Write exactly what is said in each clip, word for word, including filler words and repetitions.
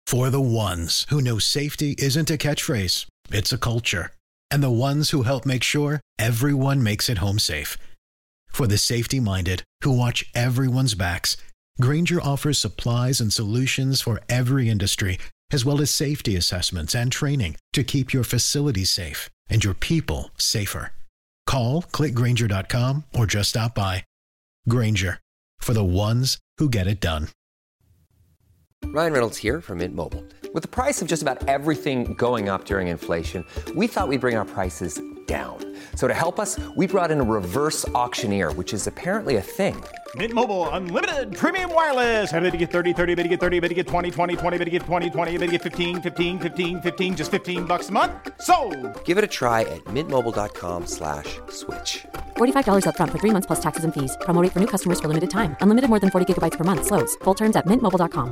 For the ones who know safety isn't a catchphrase, it's a culture. And the ones who help make sure everyone makes it home safe. For the safety-minded who watch everyone's backs, Grainger offers supplies and solutions for every industry, as well as safety assessments and training to keep your facilities safe and your people safer. Call, click Grainger dot com, or just stop by. Grainger, for the ones who get it done. Ryan Reynolds here from Mint Mobile. With the price of just about everything going up during inflation, we thought we'd bring our prices down. So to help us, we brought in a reverse auctioneer, which is apparently a thing. Mint Mobile Unlimited Premium Wireless. How to get thirty, thirty, how to get thirty, how to get twenty, twenty, twenty, how to get twenty, twenty, how to get fifteen, fifteen, fifteen, fifteen, just fifteen bucks a month? Sold! Give it a try at mintmobile.com slash switch. forty-five dollars up front for three months plus taxes and fees. Promo rate for new customers for limited time. Unlimited more than forty gigabytes per month. Slows full terms at mint mobile dot com.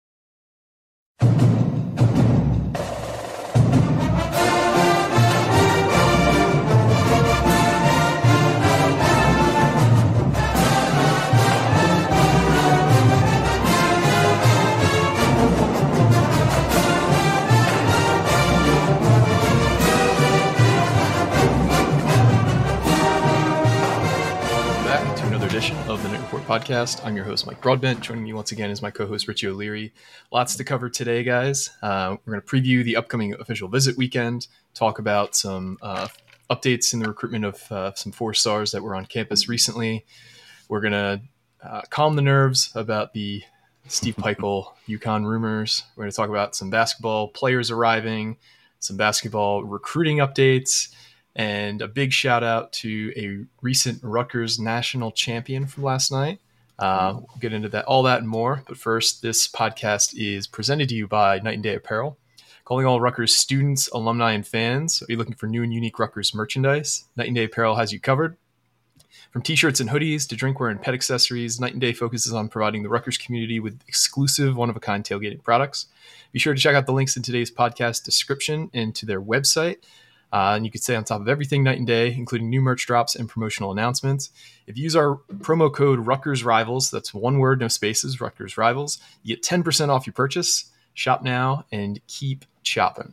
Of the Knight Report podcast. I'm your host, Mike Broadbent. Joining me once again is my co-host, Richie O'Leary. Lots to cover today, guys. Uh, we're going to preview the upcoming official visit weekend, talk about some uh, updates in the recruitment of uh, some four stars that were on campus recently. We're going to uh, calm the nerves about the Steve Pikiell UConn rumors. We're going to talk about some basketball players arriving, some basketball recruiting updates, and a big shout out to a recent Rutgers national champion from last night. Uh, we'll get into that, all that and more. But first, this podcast is presented to you by Night and Day Apparel. Calling all Rutgers students, alumni, and fans. Are you looking for new and unique Rutgers merchandise? Night and Day Apparel has you covered. From t-shirts and hoodies to drinkware and pet accessories, Night and Day focuses on providing the Rutgers community with exclusive, one-of-a-kind tailgating products. Be sure to check out the links in today's podcast description and to their website. Uh, and you can stay on top of everything Night and Day, including new merch drops and promotional announcements. If you use our promo code Rutgers Rivals, that's one word, no spaces, Rutgers Rivals, you get ten percent off your purchase. Shop now and keep chopping.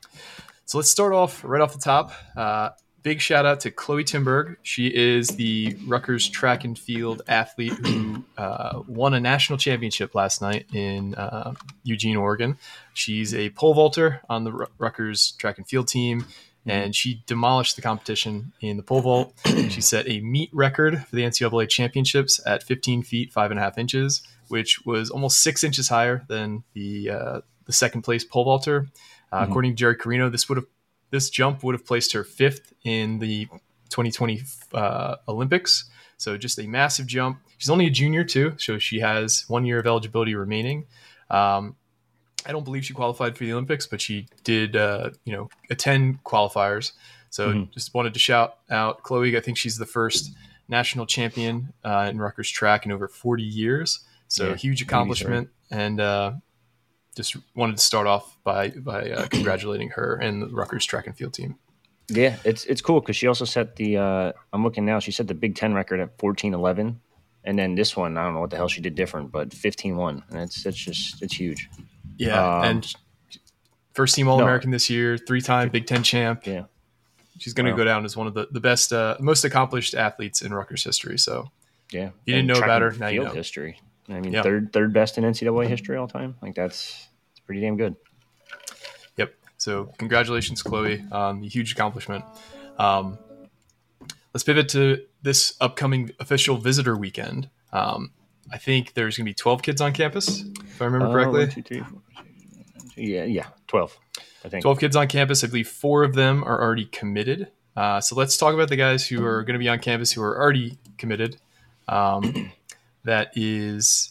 So let's start off right off the top. Uh, big shout out to Chloe Timberg. She is the Rutgers track and field athlete who uh, won a national championship last night in uh, Eugene, Oregon. She's a pole vaulter on the R- Rutgers track and field team. And she demolished the competition in the pole vault. She set a meet record for the N C double A championships at fifteen feet, five and a half inches, which was almost six inches higher than the uh, the second place pole vaulter. Uh, mm-hmm. According to Jerry Carino, this would have this jump would have placed her fifth in the twenty twenty uh, Olympics. So just a massive jump. She's only a junior too, so she has one year of eligibility remaining. Um, I don't believe she qualified for the Olympics, but she did, uh, you know, attend qualifiers. So mm-hmm. just wanted to shout out Chloe. I think she's the first national champion uh, in Rutgers track in over forty years. So yeah, huge accomplishment. And uh, just wanted to start off by by uh, congratulating her and the Rutgers track and field team. Yeah, it's it's cool because she also set the, uh, I'm looking now, she set the Big Ten record at fourteen eleven. And then this one, I don't know what the hell she did different, but fifteen one. And it's, it's just, it's huge. Yeah, um, and first team All-American no. this year, three-time Big Ten champ. Yeah, she's going to wow. go down as one of the, the best, uh, most accomplished athletes in Rutgers history. So, yeah, you didn't and know about her, now you know. History. I mean, yeah. third third best in N C double A history all time. Like that's it's pretty damn good. Yep. So, congratulations, Chloe, on the huge accomplishment. Um, let's pivot to this upcoming official visitor weekend. Um, I think there's going to be twelve kids on campus, if I remember correctly. Uh, one, two, three, four, Yeah, yeah, twelve, I think. twelve kids on campus. I believe four of them are already committed. Uh, so let's talk about the guys who are going to be on campus who are already committed. Um, that is,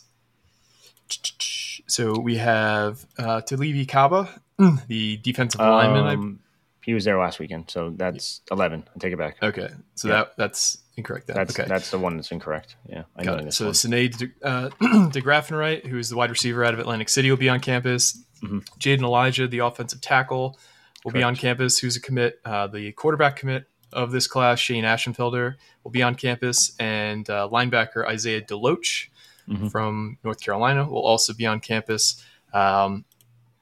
so we have uh, Talivi Kaba, the defensive um, lineman. He was there last weekend, so that's eleven. I take it back. Okay, so yeah. that that's incorrect. Then. That's okay. that's the one that's incorrect. Yeah, I Got know it. this So one. Sinead De, uh, DeGraffenwright, who is the wide receiver out of Atlantic City, will be on campus. Mm-hmm. Jaden Elijah, the offensive tackle, will Correct. be on campus, who's a commit. Uh, the quarterback commit of this class, Shane Ashenfelder, will be on campus. And uh, linebacker Isaiah Deloach mm-hmm. from North Carolina will also be on campus. Um,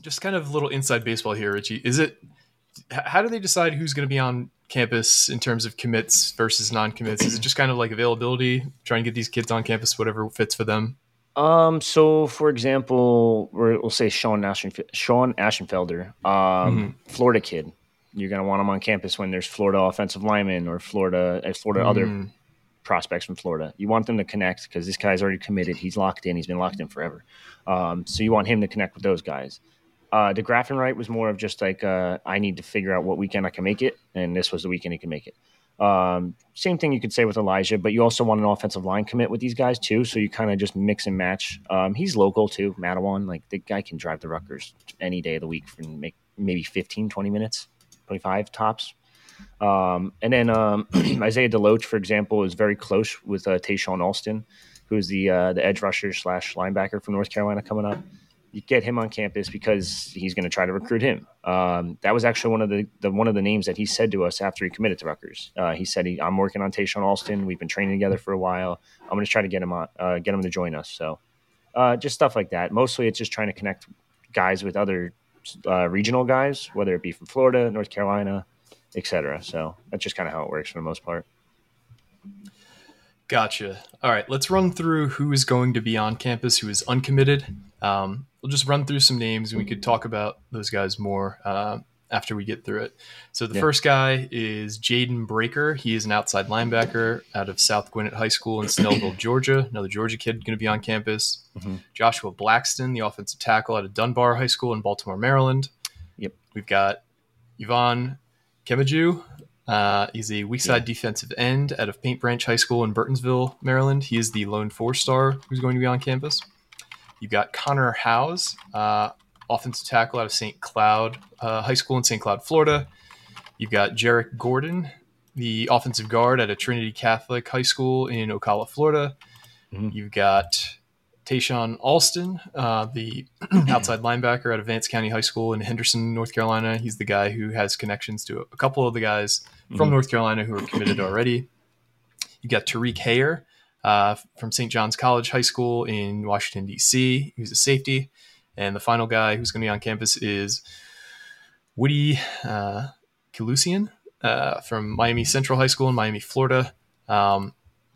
just kind of a little inside baseball here, Richie. Is it, how do they decide who's going to be on campus in terms of commits versus non-commits? Is it just kind of like availability, trying to get these kids on campus, whatever fits for them? Um, so for example, we're, we'll say Sean Ashenf- Sean Ashenfelder, um, mm-hmm. Florida kid. You're going to want him on campus when there's Florida offensive linemen or Florida, uh, Florida mm. other prospects from Florida. You want them to connect because this guy's already committed. He's locked in. He's been locked in forever. Um, so you want him to connect with those guys. Uh, the Grafenright was more of just like, uh, I need to figure out what weekend I can make it. And this was the weekend he can make it. Um, same thing you could say with Elijah, but you also want an offensive line commit with these guys too. So you kind of just mix and match. Um, he's local too, Matawan. Like the guy can drive the Rutgers any day of the week for make maybe fifteen, twenty minutes, twenty-five tops. Um, and then um, Isaiah Deloach, for example, is very close with uh, Tayshawn Alston, who's the uh, the edge rusher slash linebacker from North Carolina coming up. You get him on campus because he's going to try to recruit him. Um, that was actually one of the, the one of the names that he said to us after he committed to Rutgers. Uh, he said, he, "I'm working on Tayshawn Alston. We've been training together for a while. I'm going to try to get him on, uh, get him to join us." So, uh, just stuff like that. Mostly, it's just trying to connect guys with other uh, regional guys, whether it be from Florida, North Carolina, et cetera. So that's just kind of how it works for the most part. Gotcha. All right, let's run through who is going to be on campus, who is uncommitted. Um, we'll just run through some names, and we could talk about those guys more uh, after we get through it. So the yeah. first guy is Jaden Breaker. He is an outside linebacker out of South Gwinnett High School in Snellville, Georgia. Another Georgia kid going to be on campus. Mm-hmm. Joshua Blackston, the offensive tackle out of Dunbar High School in Baltimore, Maryland. Yep. We've got Yvonne Kemaju. Uh, he's a weak side yeah. defensive end out of Paint Branch High School in Burtonsville, Maryland. He is the lone four-star who's going to be on campus. You've got Connor Howes, uh, offensive tackle out of Saint Cloud uh, High School in Saint Cloud, Florida. You've got Jarek Gordon, the offensive guard at a Trinity Catholic High School in Ocala, Florida. Mm-hmm. You've got Tayshawn Alston, uh, the outside linebacker out of Vance County High School in Henderson, North Carolina. He's the guy who has connections to a couple of the guys mm-hmm. from North Carolina who are committed already. You got Tariq Hayer uh, from Saint John's College High School in Washington, D C, who's a safety. And the final guy who's going to be on campus is Woody uh, Kalusian uh, from Miami Central High School in Miami, Florida. Um,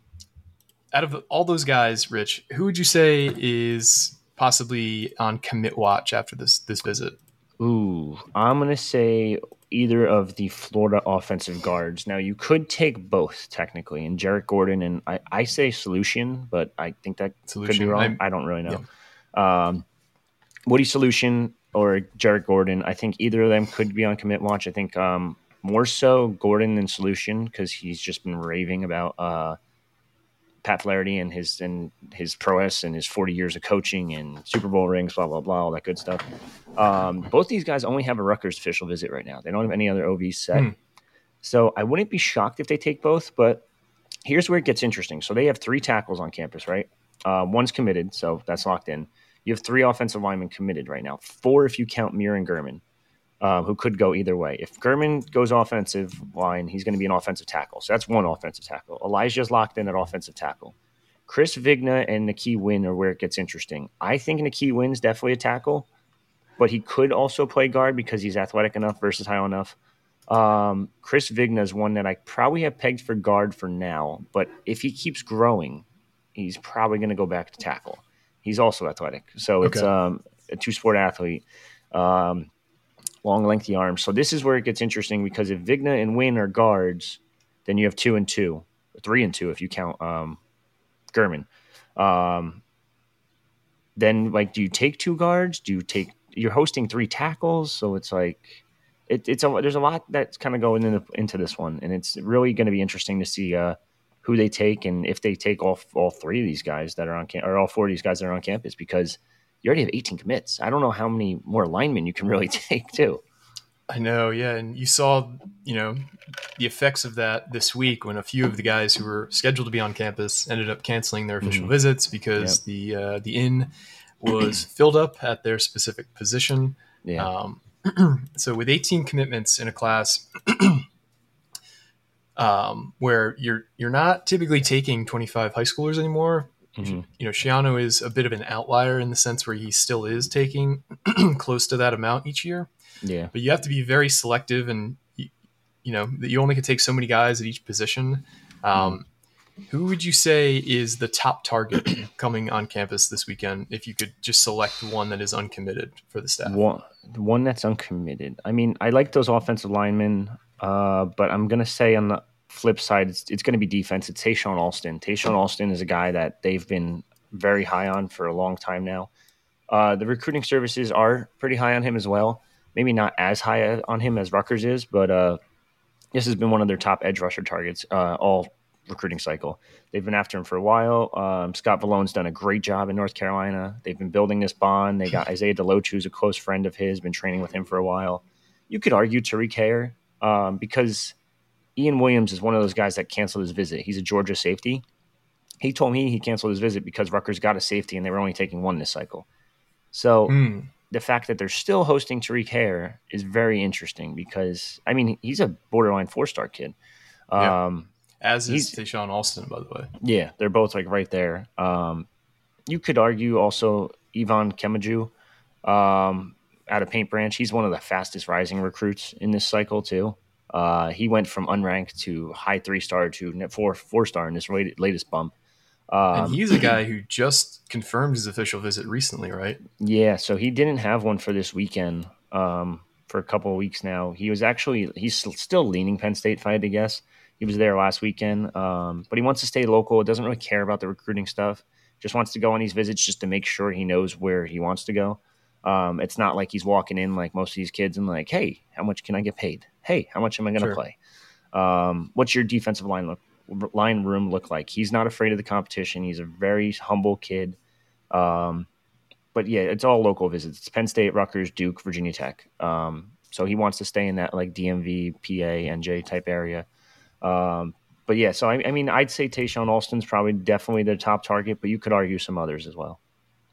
out of all those guys, Rich, who would you say is possibly on commit watch after this this visit? Ooh, I'm going to say either of the Florida offensive guards. Now, you could take both, technically, and Jarek Gordon, and I, I say Solution, but I think that Solution. could be wrong. I'm, I don't really know. Yeah. Um, Woody Solution or Jarek Gordon, I think either of them could be on commit watch. I think um, more so Gordon than Solution because he's just been raving about uh, – Pat Flaherty and his and his prowess and his forty years of coaching and Super Bowl rings, blah, blah, blah, all that good stuff. Um, both these guys only have a Rutgers official visit right now. They don't have any other O Vs set. Hmm. So I wouldn't be shocked if they take both, but here's where it gets interesting. So they have three tackles on campus, right? Uh, one's committed, so that's locked in. You have three offensive linemen committed right now, four if you count Miran Gurman. Um, who could go either way. If Gurman goes offensive line, he's going to be an offensive tackle. So that's one offensive tackle. Elijah's locked in at offensive tackle. Chris Vigna and Nakeem Wynn are where it gets interesting. I think Nakeem Wynn's definitely a tackle, but he could also play guard because he's athletic enough, versatile enough. Um, Chris Vigna is one that I probably have pegged for guard for now, but if he keeps growing, he's probably going to go back to tackle. He's also athletic. So okay. it's um, a two-sport athlete. Um Long, lengthy arms. So this is where it gets interesting because if Vigna and Wynn are guards, then you have two and two, or three and two if you count um, Gurman. Um, then, like, do you take two guards? Do you take? You're hosting three tackles, so it's like it, it's a there's a lot that's kind of going into into this one, and it's really going to be interesting to see uh, who they take and if they take all all three of these guys that are on camp or all four of these guys that are on campus because. You already have eighteen commits. I don't know how many more linemen you can really take, too. I know, yeah. And you saw, you know, the effects of that this week when a few of the guys who were scheduled to be on campus ended up canceling their official mm-hmm. visits because yep. the uh, the inn was filled up at their specific position. Yeah. Um, so with eighteen commitments in a class um, where you're you're not typically taking twenty-five high schoolers anymore, mm-hmm. you know, Shiano is a bit of an outlier in the sense where he still is taking close to that amount each year. Yeah. But you have to be very selective, and you, you know, you only can take so many guys at each position. Um, mm. Who would you say is the top target coming on campus this weekend if you could just select one that is uncommitted for the staff? One, one that's uncommitted. I mean, I like those offensive linemen, uh, but I'm going to say on the flip side, it's, it's going to be defense. It's Tayshawn Alston. Tayshawn Alston is a guy that they've been very high on for a long time now. Uh, the recruiting services are pretty high on him as well. Maybe not as high on him as Rutgers is, but uh, this has been one of their top edge rusher targets uh, all recruiting cycle. They've been after him for a while. Um, Scott Vallone's done a great job in North Carolina. They've been building this bond. They got Isaiah Deloach, who's a close friend of his, been training with him for a while. You could argue Tariq Hayer um, because Ian Williams is one of those guys that canceled his visit. He's a Georgia safety. He told me he canceled his visit because Rutgers got a safety and they were only taking one this cycle. So mm. the fact that they're still hosting Tariq Hayer is very interesting because, I mean, he's a borderline four-star kid. Yeah. Um, As is Tayshawn Alston, by the way. Yeah, they're both like right there. Um, you could argue also Yvonne Kemaju um, out of Paint Branch. He's one of the fastest rising recruits in this cycle too. Uh, he went from unranked to high three-star to four, four-star in this latest bump. Um, and he's a guy who just confirmed his official visit recently, right? Yeah, so he didn't have one for this weekend um, for a couple of weeks now. He was actually – he's still leaning Penn State, if I had to guess. He was there last weekend, um, but he wants to stay local. Doesn't really care about the recruiting stuff. Just wants to go on these visits just to make sure he knows where he wants to go. Um, it's not like he's walking in like most of these kids and like, hey, how much can I get paid? Hey, how much am I going to sure. play? Um, what's your defensive line look? line room look like? He's not afraid of the competition. He's a very humble kid. Um, but yeah, it's all local visits. It's Penn State, Rutgers, Duke, Virginia Tech. Um, so he wants to stay in that like D M V, P A, N J type area. Um, but yeah, so I, I mean, I'd say Tayshawn Alston's probably definitely the top target, but you could argue some others as well.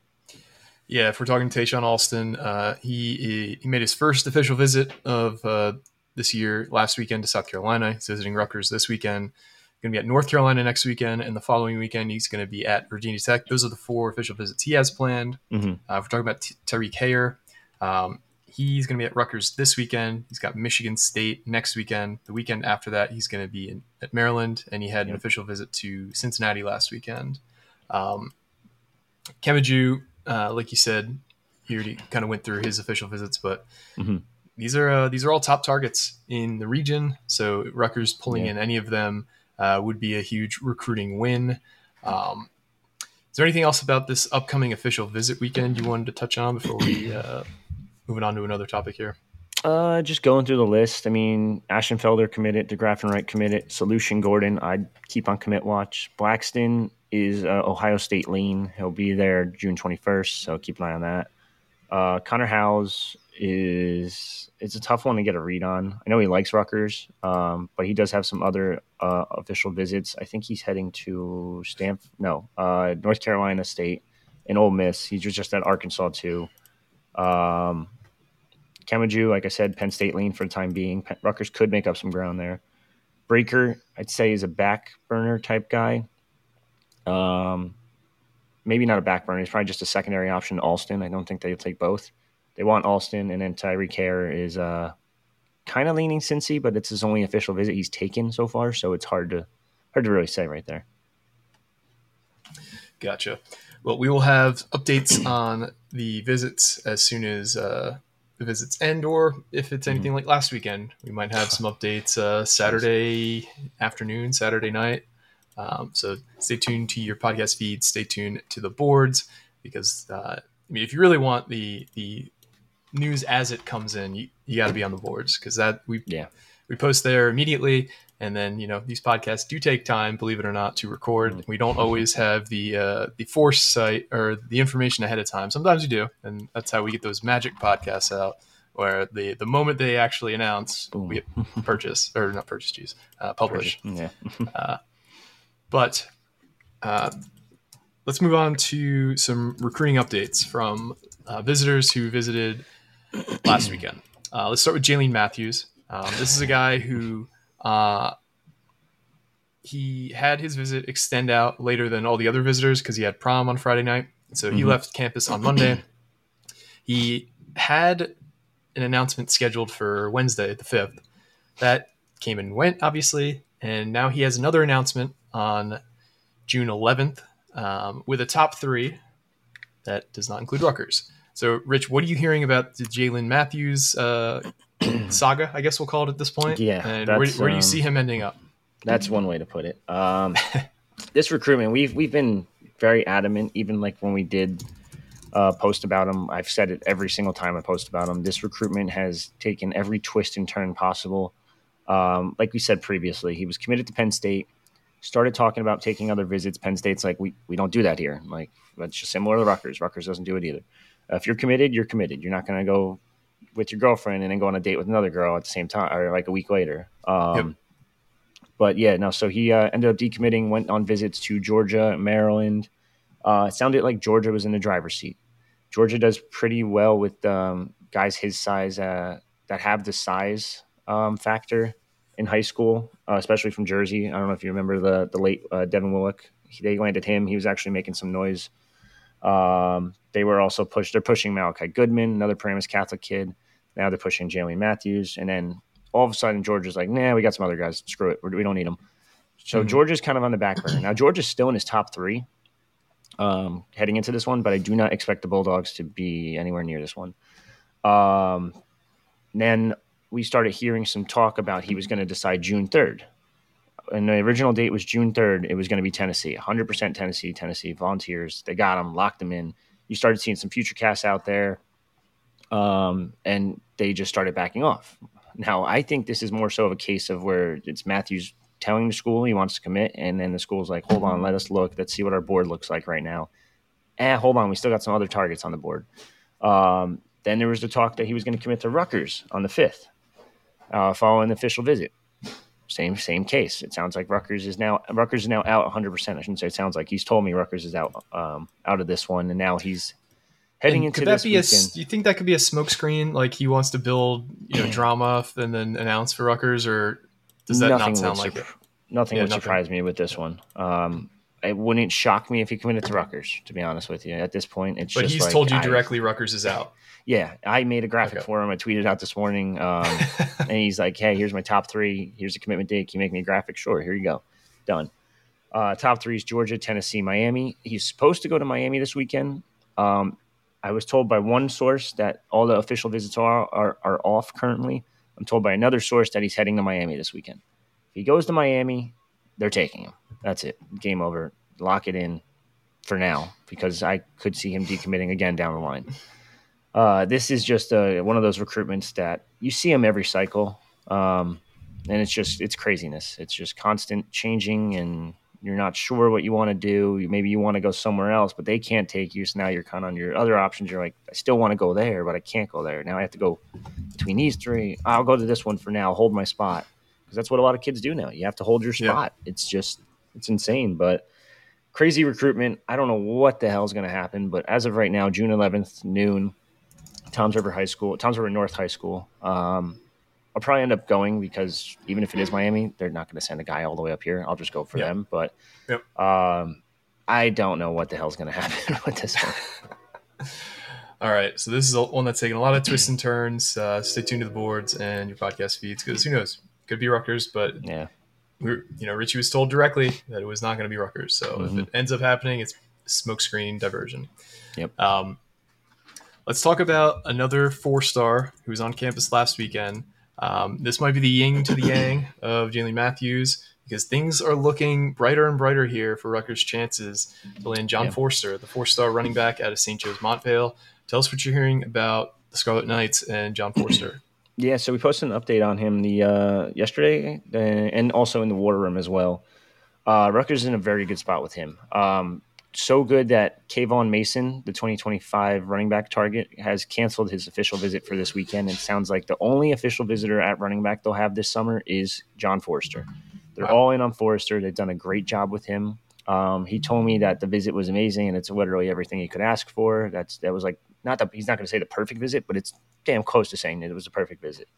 Yeah, if we're talking Tayshawn Alston, uh, he he made his first official visit of uh, this year last weekend to South Carolina. He's visiting Rutgers this weekend. Going to be at North Carolina next weekend, and the following weekend he's going to be at Virginia Tech. Those are the four official visits he has planned. Mm-hmm. Uh, if we're talking about T- Tariq Hayer, um, he's going to be at Rutgers this weekend. He's got Michigan State next weekend. The weekend after that, he's going to be in, at Maryland, and he had yep. an official visit to Cincinnati last weekend. Um, Kemaju, uh, like you said, he already kind of went through his official visits, but mm-hmm. these are uh, these are all top targets in the region. So Rutgers pulling yeah. in any of them Uh, would be a huge recruiting win. Um, is there anything else about this upcoming official visit weekend you wanted to touch on before we uh, moving on to another topic here? Uh, just going through the list. I mean, Ashenfelder committed, DeGraff and Wright committed, Solution Gordon, I'd keep on commit watch. Blackston is uh, Ohio State lean. He'll be there June twenty-first, so keep an eye on that. Uh, Connor Howes is it's a tough one to get a read on. I know he likes Rutgers, um, but he does have some other uh, official visits. I think he's heading to Stanford, no, uh, North Carolina State and Ole Miss. He's just at Arkansas too. Um, Kemaju, like I said, Penn State lean for the time being. Penn, Rutgers could make up some ground there. Breaker, I'd say, is a back burner type guy. Um, maybe not a back burner. He's probably just a secondary option to Alston. I don't think they'll take both. They want Alston, and then Tariq Hayer is uh, kind of leaning Cincy, but it's his only official visit he's taken so far, so it's hard to hard to really say right there. Gotcha. Well, we will have updates on the visits as soon as uh, the visits end, or if it's anything mm-hmm. like last weekend, we might have some updates uh, Saturday afternoon, Saturday night. Um, so stay tuned to your podcast feed. Stay tuned to the boards because uh, I mean, if you really want the the news as it comes in, you, you got to be on the boards because that we yeah we post there immediately, and then you know these podcasts do take time, believe it or not, to record. Mm-hmm. We don't always have the uh, the foresight or the information ahead of time. Sometimes we do, and that's how we get those magic podcasts out, where the the moment they actually announce, Boom. we purchase or not purchase, geez, uh, publish. Yeah. uh, but uh, let's move on to some recruiting updates from uh, visitors who visited last weekend. Uh, let's start with Jalen Matthews. Um, this is a guy who uh, he had his visit extend out later than all the other visitors because he had prom on Friday night. So he mm-hmm. left campus on Monday. He had an announcement scheduled for Wednesday, the fifth. That came and went, obviously. And now he has another announcement on June eleventh um, with a top three that does not include Rutgers. So, Rich, what are you hearing about the Jalen Matthews uh, saga, I guess we'll call it at this point? Yeah. And where, where do you um, see him ending up? That's one way to put it. Um, this recruitment, we've we've been very adamant, even like when we did uh, post about him. I've said it every single time I post about him. This recruitment has taken every twist and turn possible. Um, like we said previously, he was committed to Penn State, started talking about taking other visits. Penn State's like, we, we don't do that here. Like, that's just similar to Rutgers. Rutgers doesn't do it either. Uh, if you're committed, you're committed. You're not going to go with your girlfriend and then go on a date with another girl at the same time or like a week later. Um, yep. But yeah, no, so he uh, ended up decommitting, went on visits to Georgia, Maryland. Uh, it sounded like Georgia was in the driver's seat. Georgia does pretty well with um, guys his size uh, that have the size um, factor in high school, uh, especially from Jersey. I don't know if you remember the the late uh, Devin Willock. He, they landed him. He was actually making some noise. Um, they were also pushed. They're pushing Malachi Goodman, another Paramus Catholic kid. Now they're pushing Jalen Matthews. And then all of a sudden, Georgia's like, nah, we got some other guys. Screw it. We don't need them. So mm-hmm. Georgia's kind of on the back burner. Now, Georgia's still in his top three um, heading into this one, but I do not expect the Bulldogs to be anywhere near this one. Um, then we started hearing some talk about he was going to decide June third. And the original date was June third. It was going to be Tennessee, one hundred percent Tennessee, Tennessee Volunteers. They got him, locked him in. You started seeing some future casts out there, um, and they just started backing off. Now, I think this is more so of a case of where it's Matthews telling the school he wants to commit, and then the school's like, hold on, let us look. Let's see what our board looks like right now. Eh, hold on, we still got some other targets on the board. Um, then there was the talk that he was going to commit to Rutgers on the fifth, uh, following the official visit. Same same case. It sounds like Rutgers is now Rutgers is now out one hundred percent. I shouldn't say it sounds like. He's told me Rutgers is out um, out of this one, and now he's heading and into could that this be weekend. A, do you think that could be a smokescreen? Like he wants to build you know drama and then announce for Rutgers, or does that nothing not sound like sur- it? Nothing yeah, would nothing. surprise me with this one. Um, it wouldn't shock me if he committed to Rutgers, to be honest with you. At this point, it's but just he's like, told you I, directly Rutgers is out. Yeah, I made a graphic okay. for him. I tweeted out this morning, um, and he's like, hey, here's my top three. Here's the commitment date. Can you make me a graphic? Sure, here you go. Done. Uh, top three is Georgia, Tennessee, Miami. He's supposed to go to Miami this weekend. Um, I was told by one source that all the official visits are, are are off currently. I'm told by another source that he's heading to Miami this weekend. If he goes to Miami, they're taking him. That's it. Game over. Lock it in for now, because I could see him decommitting again down the line. Uh, this is just a, one of those recruitments that you see them every cycle, um, and it's just it's craziness. It's just constant changing, and you're not sure what you want to do. Maybe you want to go somewhere else, but they can't take you, so now you're kind of on your other options. You're like, I still want to go there, but I can't go there. Now I have to go between these three. I'll go to this one for now, hold my spot, because that's what a lot of kids do now. You have to hold your spot. Yeah. It's just it's insane, but crazy recruitment. I don't know what the hell is going to happen, but as of right now, June eleventh, noon, Toms River High School, Toms River North High School. Um, I'll probably end up going because even if it is Miami, they're not going to send a guy all the way up here. I'll just go for yep. them. But yep. um, I don't know what the hell is going to happen with this one. All right. So this is one that's taking a lot of twists and turns. Uh, stay tuned to the boards and your podcast feeds because who knows? Could be Rutgers, but yeah, we're, you know, Richie was told directly that it was not going to be Rutgers. So mm-hmm. if it ends up happening, it's smokescreen diversion. Yep. Um, Let's talk about another four-star who was on campus last weekend. Um, this might be the yin to the yang of Jalen Matthews because things are looking brighter and brighter here for Rutgers' chances to land John yeah. Forster, the four-star running back out of Saint Joe's Montvale. Tell us what you're hearing about the Scarlet Knights and John Forster. Yeah, so we posted an update on him the uh, yesterday uh, and also in the War Room as well. Uh, Rutgers is in a very good spot with him. Um, So good that Kayvon Mason, the twenty twenty-five running back target, has canceled his official visit for this weekend. It sounds like the only official visitor at running back they'll have this summer is John Forster. They're wow. all in on Forster. They've done a great job with him. Um, he told me that the visit was amazing, and it's literally everything he could ask for. That's that was like not that he's not going to say the perfect visit, but it's damn close to saying that it was a perfect visit.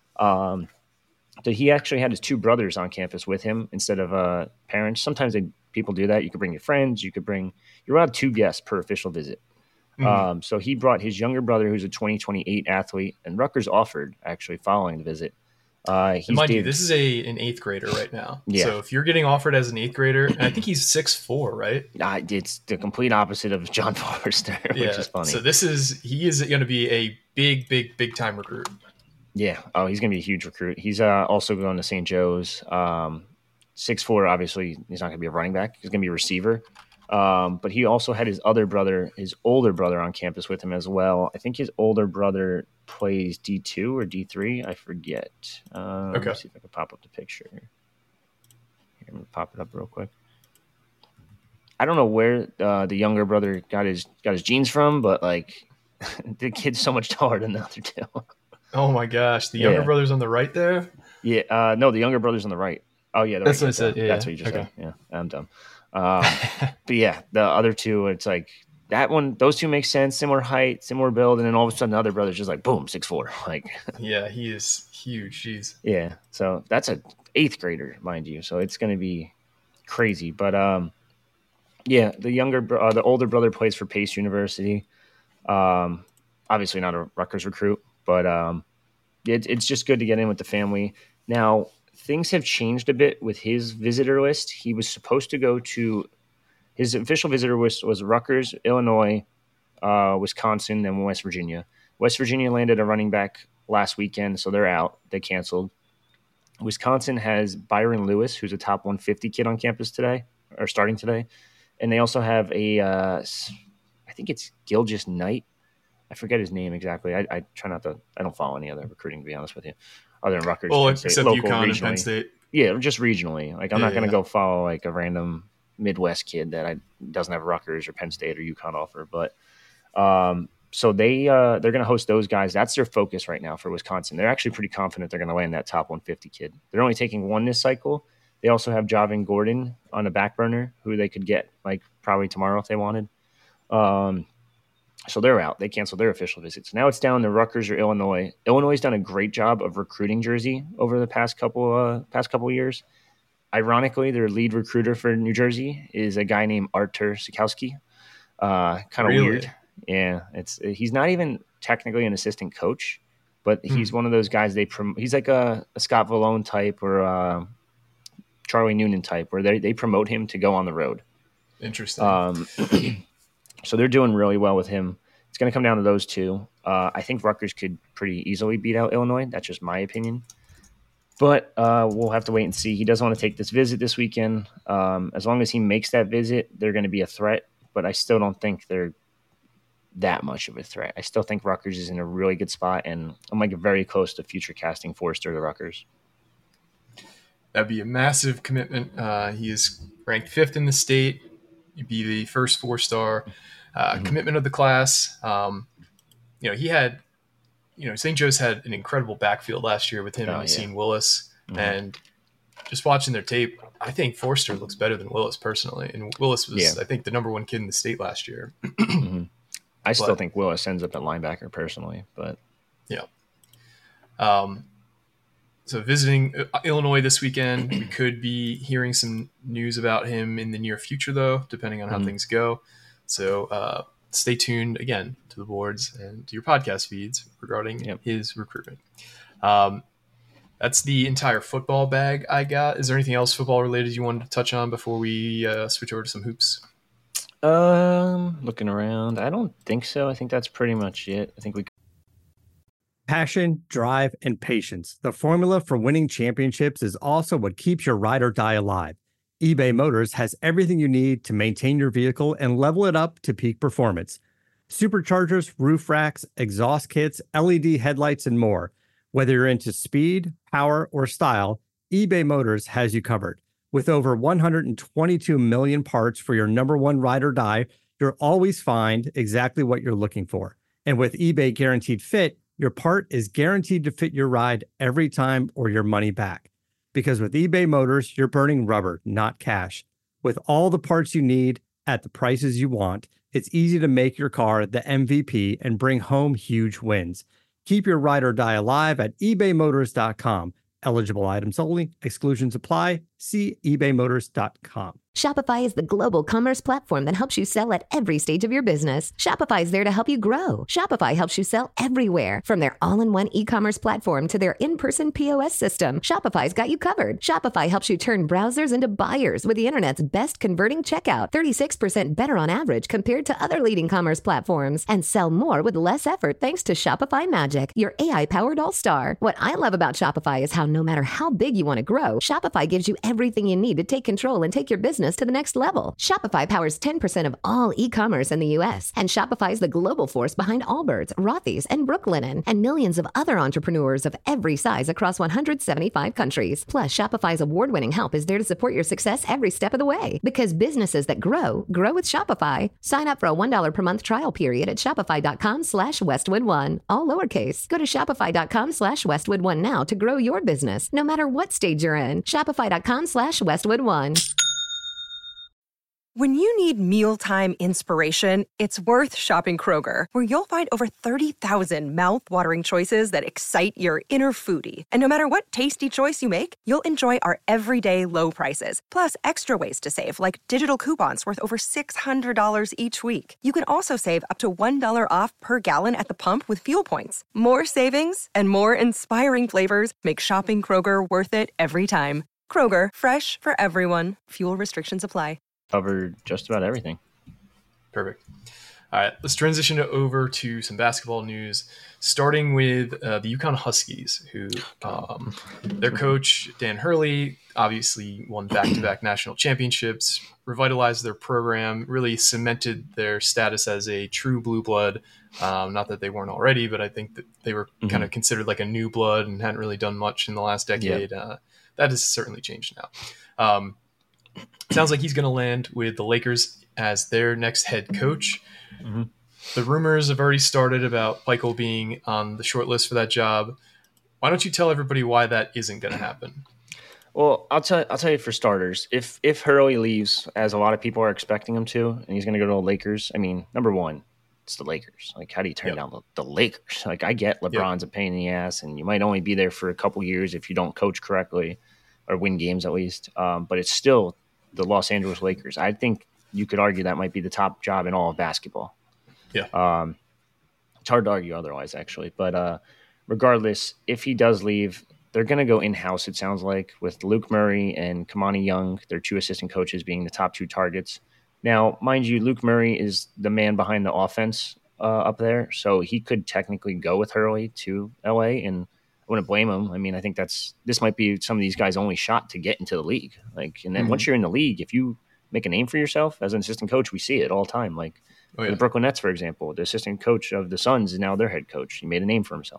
Um, so he actually had his two brothers on campus with him instead of uh, parents. Sometimes they people do that. You could bring your friends. You could bring – you're allowed two guests per official visit. Mm-hmm. Um, so he brought his younger brother, who's a twenty twenty-eight athlete, and Rutgers offered actually following the visit. Uh, he's and mind David, you, this is a an eighth grader right now. Yeah. So if you're getting offered as an eighth grader, and I think he's six four, right? Uh, it's the complete opposite of John Forster, which yeah. is funny. So this is he is going to be a big, big, big time recruit. Yeah. Oh, he's going to be a huge recruit. He's uh, also going to Saint Joe's. Um, six four, obviously, he's not going to be a running back. He's going to be a receiver. Um, but he also had his other brother, his older brother on campus with him as well. I think his older brother plays D two or D three. I forget. Um, okay. Let's see if I can pop up the picture. Here, I'm going to pop it up real quick. I don't know where uh, the younger brother got his got his genes from, but like the kid's so much taller than the other two. Oh my gosh, the younger yeah. brother's on the right there. Yeah, uh, no, the younger brother's on the right. Oh yeah, that's right what I said. Yeah, that's what you just okay. said. Yeah, I'm dumb. Um, but yeah, the other two, it's like that one. Those two make sense, similar height, similar build, and then all of a sudden the other brother's just like boom, six four. Like yeah, he is huge. Jeez. Yeah, so that's a eighth grader, mind you. So it's going to be crazy. But um, yeah, the younger, uh, the older brother plays for Pace University. Um, obviously not a Rutgers recruit, but um, it, it's just good to get in with the family now. Things have changed a bit with his visitor list. He was supposed to go to his official visitor list was Rutgers, Illinois, uh, Wisconsin, and West Virginia. West Virginia landed a running back last weekend, so they're out. They canceled. Wisconsin has Byron Lewis, who's a top one fifty kid on campus today, or starting today. And they also have a, uh, I think it's Gilgis Knight. I forget his name exactly. I, I try not to, I don't follow any other recruiting, to be honest with you. Other than Rutgers, well, Penn State, except local, UConn regionally. and Penn State. Yeah, just regionally. Like I'm yeah, not going to yeah. go follow like a random Midwest kid that I doesn't have Rutgers or Penn State or UConn offer. But um, so they uh, they're going to host those guys. That's their focus right now for Wisconsin. They're actually pretty confident they're going to land that top one fifty kid. They're only taking one this cycle. They also have Javin Gordon on a back burner who they could get like probably tomorrow if they wanted. Um, So they're out. They canceled their official visits. Now it's down to Rutgers or Illinois. Illinois has done a great job of recruiting Jersey over the past couple uh, past couple years. Ironically, their lead recruiter for New Jersey is a guy named Artur Sikowski. Uh, kind of really? weird. Yeah, it's he's not even technically an assistant coach, but he's hmm. one of those guys they prom- he's like a, a Scott Vallone type or a Charlie Noonan type where they they promote him to go on the road. Interesting. Um, So they're doing really well with him. It's going to come down to those two. Uh, I think Rutgers could pretty easily beat out Illinois. That's just my opinion. But uh, we'll have to wait and see. He does want to take this visit this weekend. Um, as long as he makes that visit, they're going to be a threat. But I still don't think they're that much of a threat. I still think Rutgers is in a really good spot, and I'm like very close to future casting Forster to Rutgers. That'd be a massive commitment. Uh, he is ranked fifth in the state. He'd be the first four-star uh, mm-hmm. commitment of the class. Um, you know, he had, you know, Saint Joe's had an incredible backfield last year with him oh, and yeah. Yassine Willis. Mm-hmm. And just watching their tape, I think Forster looks better than Willis personally. And Willis was, yeah. I think, the number one kid in the state last year. mm-hmm. I but, still think Willis ends up at linebacker personally, but yeah. Um. So visiting Illinois this weekend, we could be hearing some news about him in the near future, though, depending on how mm-hmm. things go. So uh, stay tuned, again, to the boards and to your podcast feeds regarding yep. his recruitment. Um, that's the entire football bag I got. Is there anything else football-related you wanted to touch on before we uh, switch over to some hoops? Um, looking around, I don't think so. I think that's pretty much it. I think we Passion, drive, and patience. The formula for winning championships is also what keeps your ride or die alive. eBay Motors has everything you need to maintain your vehicle and level it up to peak performance. Superchargers, roof racks, exhaust kits, L E D headlights, and more. Whether you're into speed, power, or style, eBay Motors has you covered. With over one hundred twenty-two million parts for your number one ride or die, you'll always find exactly what you're looking for. And with eBay Guaranteed Fit, your part is guaranteed to fit your ride every time or your money back. Because with eBay Motors, you're burning rubber, not cash. With all the parts you need at the prices you want, it's easy to make your car the M V P and bring home huge wins. Keep your ride or die alive at ebay motors dot com. Eligible items only. Exclusions apply. See ebay motors dot com. Shopify is the global commerce platform that helps you sell at every stage of your business. Shopify is there to help you grow. Shopify helps you sell everywhere, from their all-in-one e-commerce platform to their in-person P O S system. Shopify's got you covered. Shopify helps you turn browsers into buyers with the internet's best converting checkout, thirty-six percent better on average compared to other leading commerce platforms, and sell more with less effort thanks to Shopify Magic, your A I-powered all-star. What I love about Shopify is how no matter how big you want to grow, Shopify gives you everything you need to take control and take your business to the next level. Shopify powers ten percent of all e-commerce in the U S, and Shopify is the global force behind Allbirds, Rothy's, and Brooklinen, and millions of other entrepreneurs of every size across one hundred seventy-five countries. Plus, Shopify's award-winning help is there to support your success every step of the way. Because businesses that grow, grow with Shopify. Sign up for a one dollar per month trial period at shopify.com slash Westwood One. All lowercase. Go to shopify.com slash Westwood One now to grow your business, no matter what stage you're in. Shopify.com slash Westwood One. When you need mealtime inspiration, it's worth shopping Kroger, where you'll find over thirty thousand mouth-watering choices that excite your inner foodie. And no matter what tasty choice you make, you'll enjoy our everyday low prices, plus extra ways to save, like digital coupons worth over six hundred dollars each week. You can also save up to one dollar off per gallon at the pump with fuel points. More savings and more inspiring flavors make shopping Kroger worth it every time. Kroger, fresh for everyone. Fuel restrictions apply. Covered just about everything. Perfect. All right, let's transition over to some basketball news, starting with uh, the UConn Huskies, who um, their coach, Dan Hurley, obviously won back-to-back national championships, revitalized their program, really cemented their status as a true blue blood. Um, not that they weren't already, but I think that they were mm-hmm. kind of considered like a new blood and hadn't really done much in the last decade. Yep. Uh, that has certainly changed now. Um, Sounds like he's going to land with the Lakers as their next head coach. Mm-hmm. The rumors have already started about Pikiell being on the short list for that job. Why don't you tell everybody why that isn't going to happen? Well, I'll tell I'll tell you for starters, if if Hurley leaves, as a lot of people are expecting him to, and he's going to go to the Lakers, I mean, number one, it's the Lakers. Like, how do you turn yep. down the, the Lakers? Like, I get LeBron's yep. a pain in the ass, and you might only be there for a couple years if you don't coach correctly or win games at least. Um, but it's still the Los Angeles Lakers. I think you could argue that might be the top job in all of basketball. Yeah. Um, it's hard to argue otherwise, actually. But uh, regardless, if he does leave, they're going to go in-house, it sounds like, with Luke Murray and Kamani Young, their two assistant coaches, being the top two targets. Now, mind you, Luke Murray is the man behind the offense uh, up there, so he could technically go with Hurley to L A, and I wouldn't blame him. I mean, I think that's this might be some of these guys' only shot to get into the league. Like, and then mm-hmm. once you're in the league, if you make a name for yourself as an assistant coach, we see it all the time. Like oh, yeah. the Brooklyn Nets, for example, the assistant coach of the Suns is now their head coach. He made a name for himself.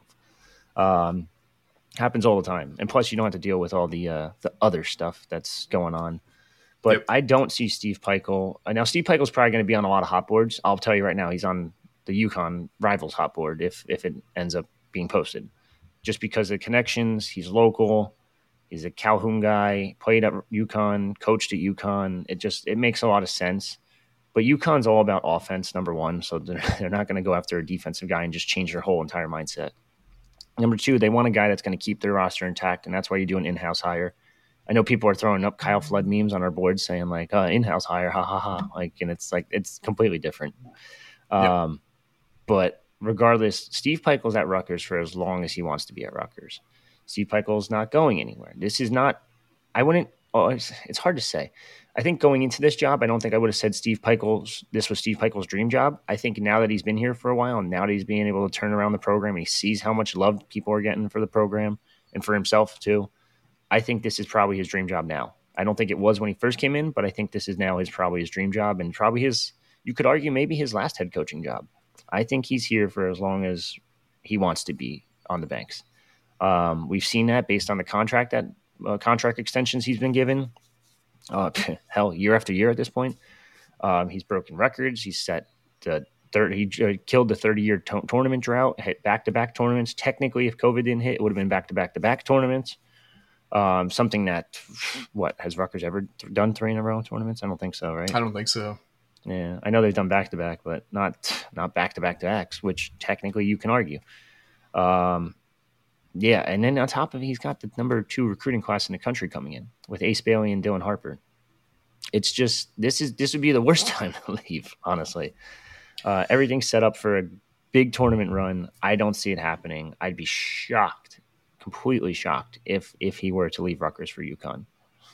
Um, happens all the time, and plus you don't have to deal with all the uh, the other stuff that's going on. But yep. I don't see Steve Pikiell. Uh, now, Steve Pikiell's probably going to be on a lot of hot boards. I'll tell you right now, he's on the UConn Rivals hot board if if it ends up being posted. Just because of the connections, he's local, he's a Calhoun guy, played at UConn, coached at UConn. It just it makes a lot of sense. But UConn's all about offense, number one, so they're, they're not going to go after a defensive guy and just change their whole entire mindset. Number two, they want a guy that's going to keep their roster intact, and that's why you do an in-house hire. I know people are throwing up Kyle Flood memes on our board saying like, uh, in-house hire, ha ha ha. Like, and it's like it's completely different. Um, yep. But regardless, Steve Pikiell's at Rutgers for as long as he wants to be at Rutgers. Steve Pikiell's not going anywhere. This is not – I wouldn't oh, – it's, it's hard to say. I think going into this job, I don't think I would have said Steve Pikiell's – this was Steve Pikiell's dream job. I think now that he's been here for a while and now that he's being able to turn around the program and he sees how much love people are getting for the program and for himself too, I think this is probably his dream job now. I don't think it was when he first came in, but I think this is now his probably his dream job and probably his – you could argue maybe his last head coaching job. I think he's here for as long as he wants to be on the banks. Um, we've seen that based on the contract that uh, contract extensions he's been given. Uh, hell, year after year at this point. Um, he's broken records. He's set the third. He uh, killed the thirty-year to- tournament drought. Hit back-to-back tournaments. Technically, if COVID didn't hit, it would have been back-to-back-to-back tournaments. Um, something that what has Rutgers ever th- done three in a row tournaments? I don't think so, right? I don't think so. Yeah, I know they've done back-to-back, but not not back-to-back-to-backs, which technically you can argue. Um, yeah, and then on top of it, he's got the number two recruiting class in the country coming in with Ace Bailey and Dylan Harper. it's just this is this would be the worst time to leave, honestly. Uh, everything's set up for a big tournament run. I don't see it happening. I'd be shocked, completely shocked, if if he were to leave Rutgers for UConn.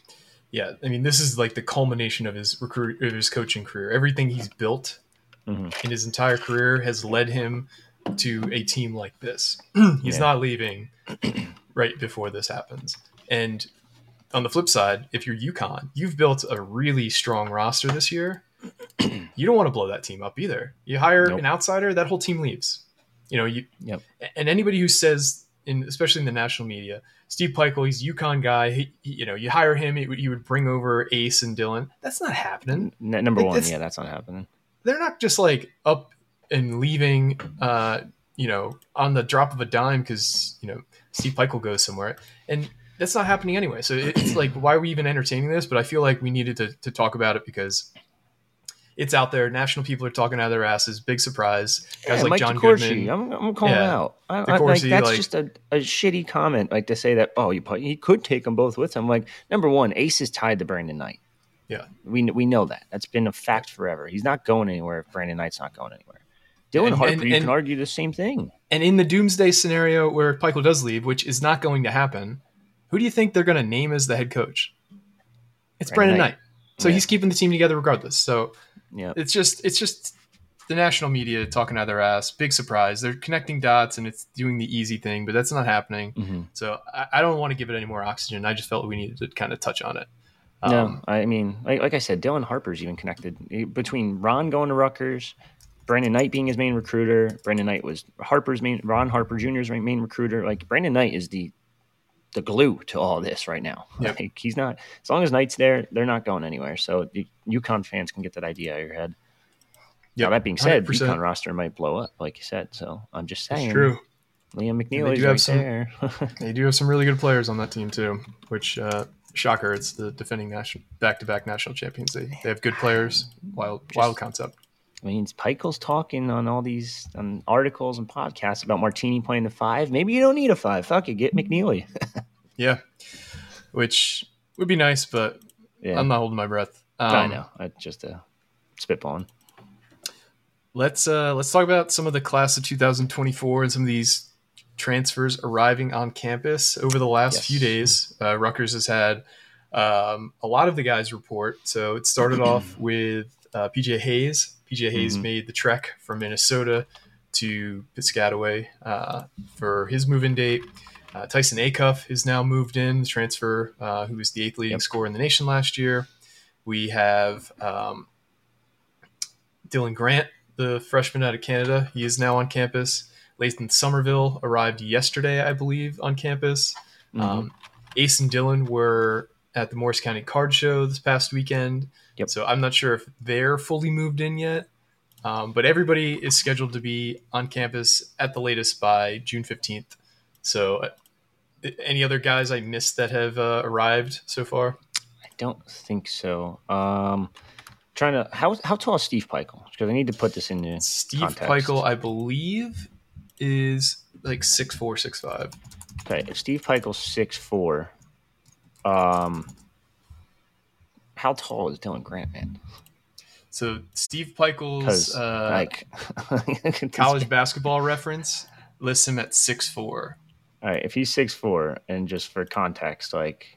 Yeah, I mean, this is like the culmination of his recruit, of his coaching career. Everything he's built mm-hmm. in his entire career has led him to a team like this. He's yeah. not leaving right before this happens. And on the flip side, if you're UConn, you've built a really strong roster this year. You don't want to blow that team up either. You hire nope. an outsider, that whole team leaves. You know, you yep. and anybody who says, in especially in the national media, Steve Pikiell, he's a UConn guy. He, he, you know, you hire him, he, he would bring over Ace and Dylan. That's not happening. N- number one, yeah, that's not happening. They're not just like up and leaving, uh, you know, on the drop of a dime because, you know, Steve Pikiell goes somewhere. And that's not happening anyway. So it's like, why are we even entertaining this? But I feel like we needed to, to talk about it because it's out there. National people are talking out of their asses. Big surprise. Guys yeah, like Mike John DeCourcy, Goodman. I'm, I'm calling yeah, out. I, I, like, that's like, just a, a shitty comment. Like to say that, oh, you, he could take them both with him. Like, number one, Ace is tied to Brandon Knight. Yeah. We we know that. That's been a fact forever. He's not going anywhere if Brandon Knight's not going anywhere. Dylan and, Harper, and, you and, can argue the same thing. And in the doomsday scenario where Pikiell does leave, which is not going to happen, who do you think they're going to name as the head coach? It's Brandon, Brandon Knight. Knight. So yeah. he's keeping the team together regardless. So yeah, it's just it's just the national media talking out of their ass. Big surprise. They're connecting dots and it's doing the easy thing, but that's not happening. Mm-hmm. So I, I don't want to give it any more oxygen. I just felt we needed to kind of touch on it. Um, no, I mean, like, like I said, Dylan Harper's even connected between Ron going to Rutgers, Brandon Knight being his main recruiter. Brandon Knight was Harper's main, Ron Harper Junior's main recruiter. Like Brandon Knight is the the glue to all this right now. Yep. Like he's not, as long as Knight's there, they're not going anywhere. So the UConn fans can get that idea out of your head. Yeah. That being said, one hundred percent. UConn roster might blow up, like you said. So I'm just saying. It's true. Liam McNeely is right some, there. They do have some really good players on that team too, which uh, shocker. It's the defending national back-to-back national champions. They, they have good players. Wild, just, wild concept. I mean, Pikiell's talking on all these on articles and podcasts about Martini playing the five. Maybe you don't need a five. Fuck it, get McNeely. Yeah, which would be nice, but yeah. I'm not holding my breath. Um, I know. I just uh, spitballing. Let's uh, let's talk about some of the class of two thousand twenty-four and some of these transfers arriving on campus over the last yes. few days. Uh, Rutgers has had um, a lot of the guys report. So it started off with uh, P J Hayes. P J Hayes mm-hmm. made the trek from Minnesota to Piscataway uh, for his move-in date. Uh, Tyson Acuff has now moved in, the transfer, uh, who was the eighth leading yep. scorer in the nation last year. We have um, Dylan Grant, the freshman out of Canada. He is now on campus. Lathan Somerville arrived yesterday, I believe, on campus. Mm-hmm. Um, Ace and Dylan were at the Morris County Card Show this past weekend. Yep. So I'm not sure if they're fully moved in yet. Um, but everybody is scheduled to be on campus at the latest by June fifteenth. So uh, any other guys I missed that have uh, arrived so far? I don't think so. Um, trying to how how tall is Steve Pikiell? Because I need to put this into Steve context. Pikiell, I believe, is like six four, six five. Okay, if Steve Pikiell's six four, um, how tall is Dylan Grant, man? So Steve Pikiell's uh, like college basketball reference lists him at six four. All right, if he's six four, and just for context, like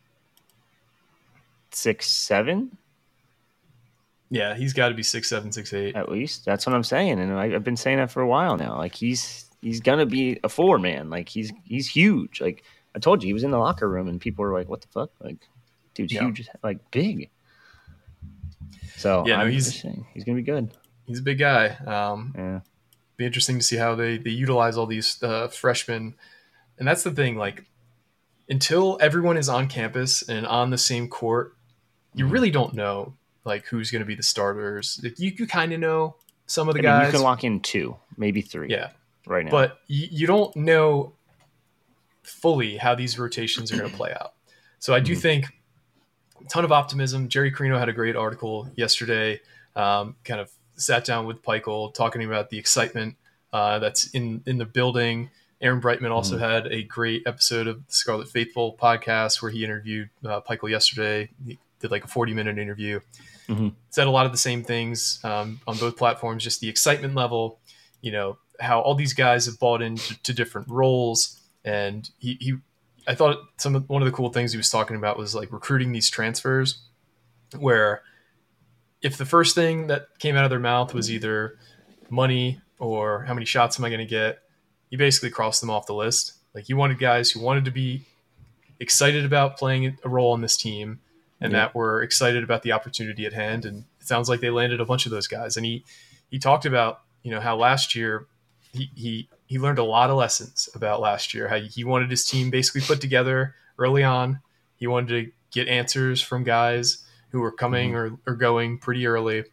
six seven. Yeah, he's got to be six seven, six eight at least. That's what I'm saying, and I, I've been saying that for a while now. Like he's he's gonna be a four man. Like he's he's huge. Like I told you, he was in the locker room, and people were like, "What the fuck?" Like, dude's yeah. huge, like big. So yeah, no, I'm he's saying, he's gonna be good. He's a big guy. Um, yeah, be interesting to see how they they utilize all these uh, freshmen. And that's the thing, like, until everyone is on campus and on the same court, you really don't know, like, who's going to be the starters. You, you kind of know some of the I guys. Mean, you can lock in two, maybe three. Yeah. Right now. But you, you don't know fully how these rotations are going to play out. So I do mm-hmm. think a ton of optimism. Jerry Carino had a great article yesterday, um, kind of sat down with Pikiell, talking about the excitement uh, that's in, in the building. Aaron Brightman also mm-hmm. had a great episode of the Scarlet Faithful podcast where he interviewed uh, Pikiell yesterday. He did like a forty minute interview. Mm-hmm. Said a lot of the same things um, on both platforms, just the excitement level, you know, how all these guys have bought into to different roles. And he, he, I thought some of, one of the cool things he was talking about was like recruiting these transfers, where if the first thing that came out of their mouth was either money or how many shots am I going to get, he basically crossed them off the list. Like he wanted guys who wanted to be excited about playing a role on this team, and yeah. that were excited about the opportunity at hand. And it sounds like they landed a bunch of those guys. And he, he talked about, you know, how last year he, he, he learned a lot of lessons about last year, how he wanted his team basically put together early on. He wanted to get answers from guys who were coming mm-hmm. or, or going pretty early.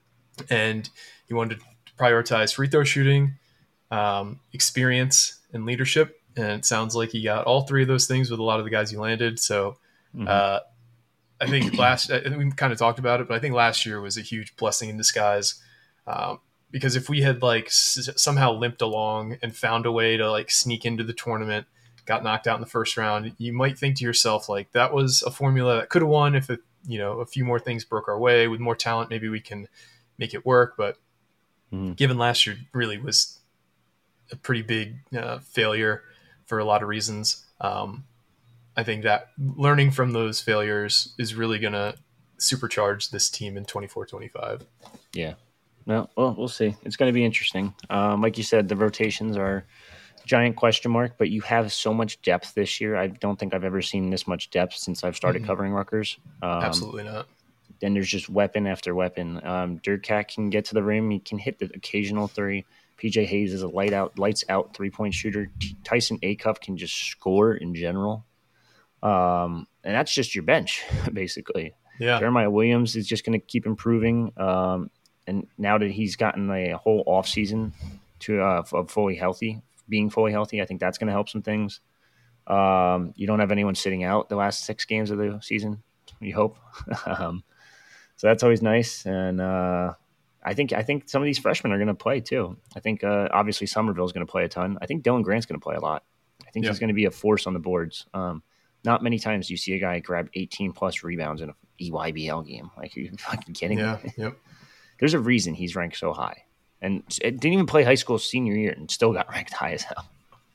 And he wanted to prioritize free throw shooting, um, experience, and leadership. And it sounds like he got all three of those things with a lot of the guys he landed. So, mm-hmm. uh, I think last, I think we kind of talked about it, but I think last year was a huge blessing in disguise. Um, because if we had like s- somehow limped along and found a way to like sneak into the tournament, got knocked out in the first round, you might think to yourself, like that was a formula that could have won if it, you know, a few more things broke our way. With more talent, maybe we can make it work. But mm. given last year really was a pretty big uh, failure for a lot of reasons. Um, I think that learning from those failures is really going to supercharge this team in twenty-four twenty-five. Yeah. No, well, we'll see. It's going to be interesting. Um, like you said, the rotations are a giant question mark, but you have so much depth this year. I don't think I've ever seen this much depth since I've started mm-hmm. covering Rutgers. Um, Absolutely not. Then there's just weapon after weapon. Um, Dirkat can get to the rim. He can hit the occasional three. P J Hayes is a light out, lights out three-point shooter. T- Tyson Acuff can just score in general. Um, and that's just your bench, basically. Yeah. Jeremiah Williams is just going to keep improving. Um, and now that he's gotten a whole offseason to uh, of fully healthy, being fully healthy, I think that's going to help some things. Um, you don't have anyone sitting out the last six games of the season, you hope. um, so that's always nice. And uh, I think I think some of these freshmen are going to play too. I think uh, obviously Somerville's going to play a ton. I think Dylan Grant's going to play a lot. I think yeah. he's going to be a force on the boards. Um, Not many times do you see a guy grab eighteen plus rebounds in an E Y B L game. Like, are you fucking kidding yeah, me? Yep. There's a reason he's ranked so high. And it didn't even play high school senior year and still got ranked high as hell.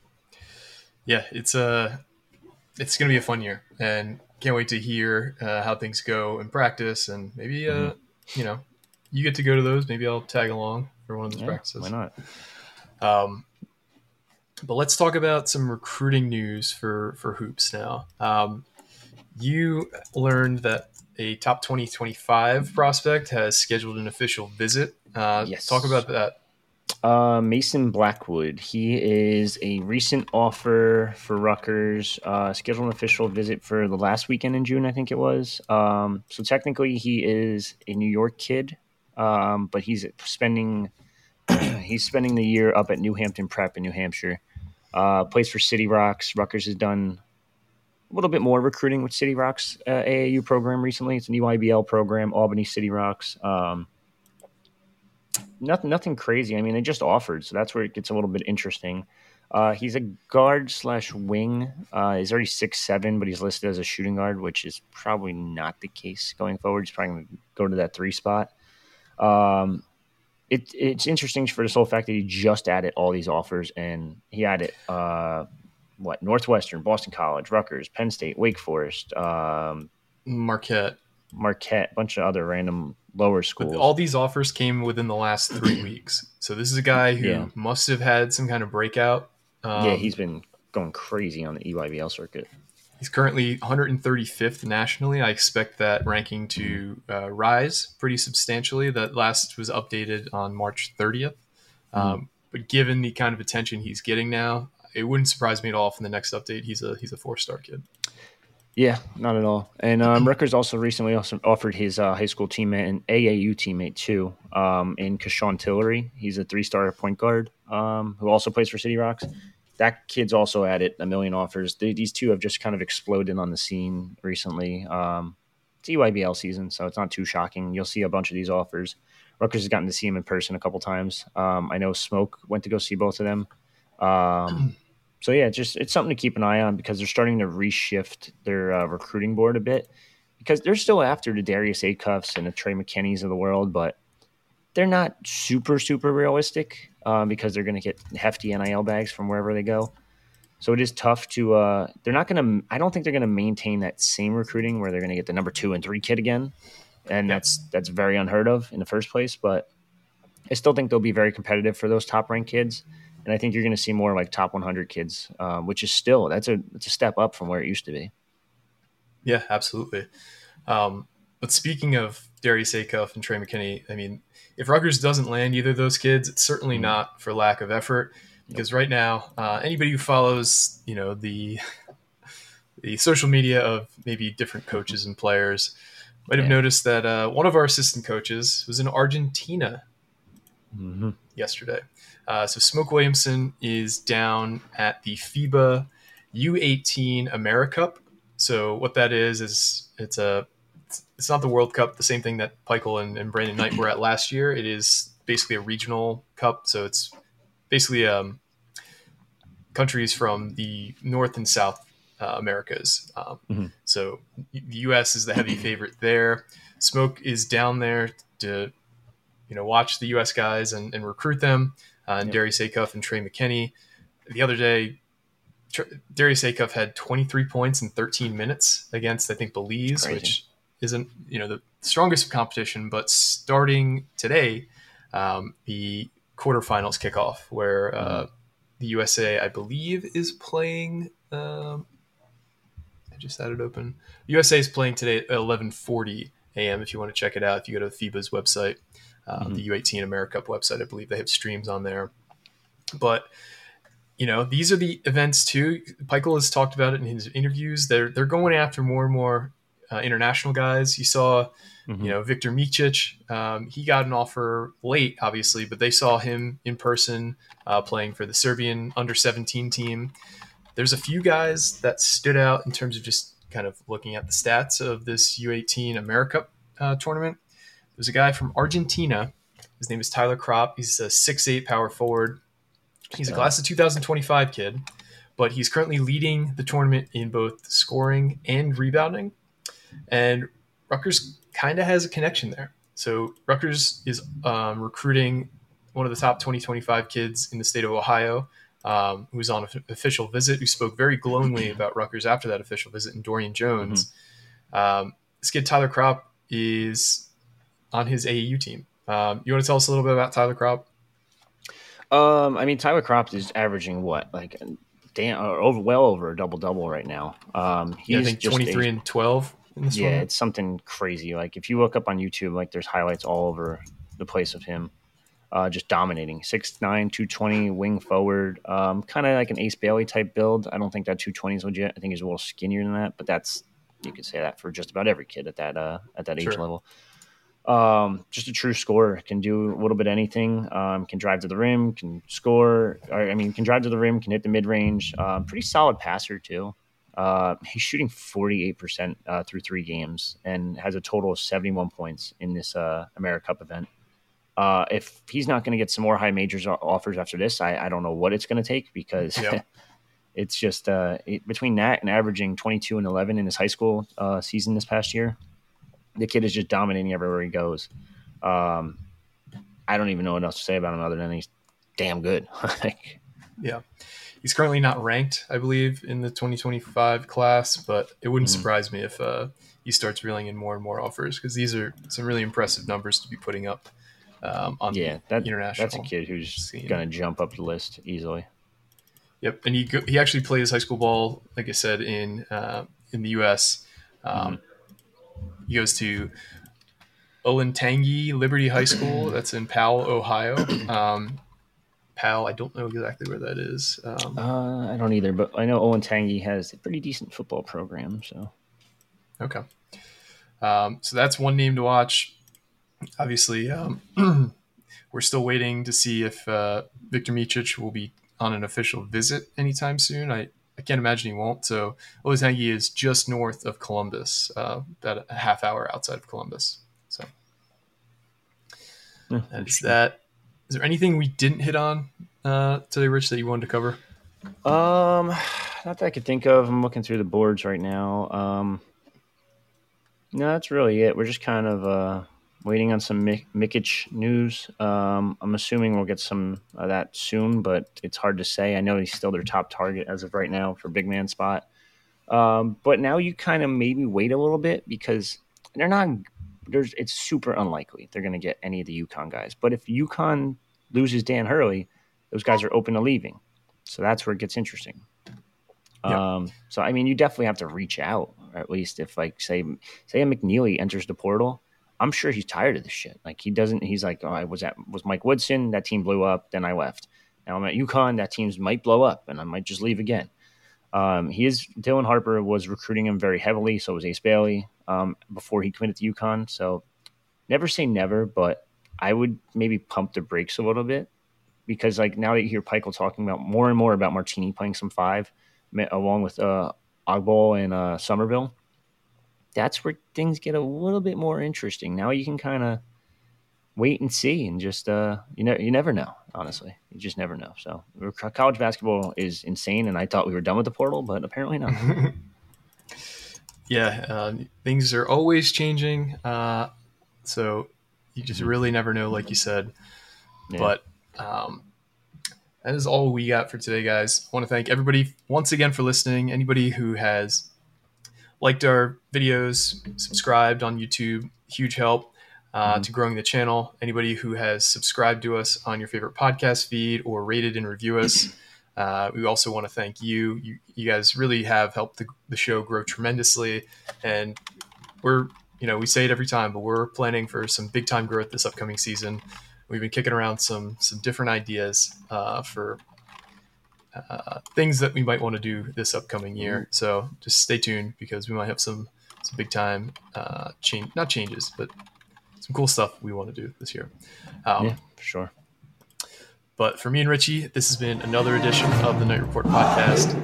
Yeah, it's uh, it's going to be a fun year. And can't wait to hear uh, how things go in practice. And maybe, uh, mm-hmm. you know, you get to go to those. Maybe I'll tag along for one of those yeah, practices. Why not? Um, But let's talk about some recruiting news for, for hoops now. Um, you learned that a top twenty twenty-five prospect has scheduled an official visit. Uh, yes. Talk about that. Uh, Mason Blackwood. He is a recent offer for Rutgers. Uh, scheduled an official visit for the last weekend in June, I think it was. Um, so technically, he is a New York kid, um, but he's spending he's spending the year up at New Hampton Prep in New Hampshire. Uh, plays for City Rocks. Rutgers has done a little bit more recruiting with City Rocks uh, A A U program recently. It's an E Y B L program, Albany City Rocks. Um, nothing, nothing crazy. I mean, they just offered, so that's where it gets a little bit interesting. Uh, he's a guard slash wing. Uh, he's already six seven, but he's listed as a shooting guard, which is probably not the case going forward. He's probably going to go to that three spot. Um, It, it's interesting for the sole fact that he just added all these offers, and he added uh, what Northwestern, Boston College, Rutgers, Penn State, Wake Forest, um, Marquette, Marquette, a bunch of other random lower schools. But all these offers came within the last three weeks, so this is a guy who yeah. must have had some kind of breakout. Um, yeah, he's been going crazy on the E Y B L circuit. He's currently one hundred thirty-fifth nationally. I expect that ranking to uh, rise pretty substantially. That last was updated on March thirtieth. Um, mm. But given the kind of attention he's getting now, it wouldn't surprise me at all if in the next update he's a he's a four-star kid. Yeah, not at all. And um, Rutgers also recently also offered his uh, high school teammate and A A U teammate too, um, in Kashawn Tillery. He's a three-star point guard um, who also plays for City Rocks. That kid's also added a million offers. They, these two have just kind of exploded on the scene recently. Um, it's E Y B L season, so it's not too shocking. You'll see a bunch of these offers. Rutgers has gotten to see him in person a couple times. Um, I know Smoke went to go see both of them. Um, so, yeah, just it's something to keep an eye on because they're starting to reshift their uh, recruiting board a bit because they're still after the Darius Acuffs and the Trey McKinney's of the world, but they're not super, super realistic um, because they're going to get hefty N I L bags from wherever they go. So it is tough to uh, – they're not going to – I don't think they're going to maintain that same recruiting where they're going to get the number two and three kid again, and that's that's very unheard of in the first place. But I still think they'll be very competitive for those top-ranked kids, and I think you're going to see more like top one hundred kids, um, which is still – that's a it's a step up from where it used to be. Yeah, absolutely. Um, but speaking of Darius Acuff and Trey McKinney, I mean, if Rutgers doesn't land either of those kids, it's certainly mm-hmm. not for lack of effort, because right now, uh, anybody who follows, you know, the the social media of maybe different coaches and players might have yeah. noticed that uh, one of our assistant coaches was in Argentina mm-hmm. yesterday. Uh, so Smoke Williamson is down at the FIBA U eighteen AmeriCup. So what that is is it's a it's not the World Cup, the same thing that Pikel and, and Brandon Knight were at last year. It is basically a regional cup, so it's basically um, countries from the North and South uh, Americas. Um, mm-hmm. So the U S is the heavy favorite there. Smoke is down there to you know watch the U S guys and, and recruit them. Uh, and yep. Darius Acuff and Trey McKinney. The other day, Darius Acuff had twenty-three points in thirteen minutes against, I think, Belize, which isn't, you know, the strongest of competition, but starting today, um, the quarterfinals kick off where uh, mm-hmm. the U S A, I believe, is playing. Um, I just had it open. U S A is playing today at eleven forty a.m. If you want to check it out, if you go to FIBA's website, uh, mm-hmm. the U eighteen AmeriCup website, I believe they have streams on there. But you know, these are the events too. Pikel has talked about it in his interviews. They're they're going after more and more uh, international guys. You saw, mm-hmm. you know, Viktor Micic. Um, he got an offer late, obviously, but they saw him in person uh, playing for the Serbian under seventeen team. There's a few guys that stood out in terms of just kind of looking at the stats of this U eighteen AmeriCup uh, tournament. There's a guy from Argentina. His name is Tyler Kropp. He's a six eight power forward. He's a class of two thousand twenty-five kid, but he's currently leading the tournament in both scoring and rebounding. And Rutgers kind of has a connection there. So Rutgers is um, recruiting one of the top twenty twenty-five kids in the state of Ohio, um, who was on an official visit, who spoke very glowingly about Rutgers after that official visit, and Dorian Jones. Mm-hmm. Um, this kid, Tyler Kropp, is on his A A U team. Um, you want to tell us a little bit about Tyler Kropp? Um, I mean, Tyler Kropp is averaging what, like, damn, or over, well over a double double right now. Um, he's yeah, I think twenty-three a, and twelve. In this yeah, one. It's something crazy. Like, if you look up on YouTube, like, there's highlights all over the place of him, uh, just dominating. six nine, two twenty, wing forward, um, kind of like an Ace Bailey type build. I don't think that two twenty is legit. I think he's a little skinnier than that, but that's you could say that for just about every kid at that uh, at that age sure. level. Um, just a true scorer, can do a little bit of anything, um, can drive to the rim, can score, or, I mean, can drive to the rim, can hit the mid range, um, pretty solid passer too. Uh, he's shooting forty-eight percent, uh, through three games and has a total of seventy-one points in this, uh, AmeriCup event. Uh, if he's not going to get some more high majors offers after this, I, I don't know what it's going to take because yep. it's just, uh, it, between that and averaging twenty-two and eleven in his high school, uh, season this past year, the kid is just dominating everywhere he goes. Um, I don't even know what else to say about him other than he's damn good. yeah. He's currently not ranked, I believe, in the twenty twenty-five class, but it wouldn't mm-hmm. surprise me if uh, he starts reeling in more and more offers because these are some really impressive numbers to be putting up um, on yeah, the that, international that's a kid who's going to jump up the list easily. Yep, and he he actually plays high school ball, like I said, in uh, in the U S Um mm-hmm. He goes to Olentangy Liberty High School. That's in Powell, Ohio. Um, Powell, I don't know exactly where that is. Um, uh, I don't either, but I know Olentangy has a pretty decent football program. So, okay. Um, so that's one name to watch. Obviously, um, we're still waiting to see if uh, Viktor Micic will be on an official visit anytime soon. I I can't imagine he won't. So Olentangy is just north of Columbus, uh, about a half hour outside of Columbus. So yeah, that's that. Is there anything we didn't hit on uh, today, Rich, that you wanted to cover? Um, not that I could think of. I'm looking through the boards right now. Um, No, that's really it. We're just kind of uh, waiting on some Mik- Mikic news. Um, I'm assuming we'll get some of that soon, but it's hard to say. I know he's still their top target as of right now for big man spot. Um, but now you kind of maybe wait a little bit because they're not – there's it's super unlikely they're going to get any of the UConn guys. But if UConn loses Dan Hurley, those guys are open to leaving. So that's where it gets interesting. Yep. Um, so, I mean, you definitely have to reach out, or at least if, like, say, say a McNeely enters the portal, I'm sure he's tired of this shit. Like, he doesn't – he's like, oh, I was at was Mike Woodson, that team blew up, then I left. Now I'm at UConn, that team might blow up, and I might just leave again. Um, he is – Dylan Harper was recruiting him very heavily, so was Ace Bailey um, before he committed to UConn. So never say never, but I would maybe pump the brakes a little bit because, like, now that you hear Pikiell talking about more and more about Martini playing some five – along with uh, Ogbol and uh, Somerville, that's where things get a little bit more interesting. Now you can kind of wait and see and just, uh, you know, you never know, honestly. You just never know. So college basketball is insane, and I thought we were done with the portal, but apparently not. yeah, uh, things are always changing, uh, so you just really never know, like you said. Yeah. But um that is all we got for today, guys. I want to thank everybody once again for listening. Anybody who has liked our videos, subscribed on YouTube, huge help uh, mm-hmm. to growing the channel. Anybody who has subscribed to us on your favorite podcast feed or rated and review us. Uh, we also want to thank you. You, you guys really have helped the, the show grow tremendously. And we're, you know, we say it every time, but we're planning for some big time growth this upcoming season. We've been kicking around some some different ideas uh, for uh, things that we might want to do this upcoming year. So just stay tuned because we might have some some big time uh, change, not changes, but some cool stuff we want to do this year. Um, yeah, for sure. But for me and Richie, this has been another edition of the Knight Report podcast.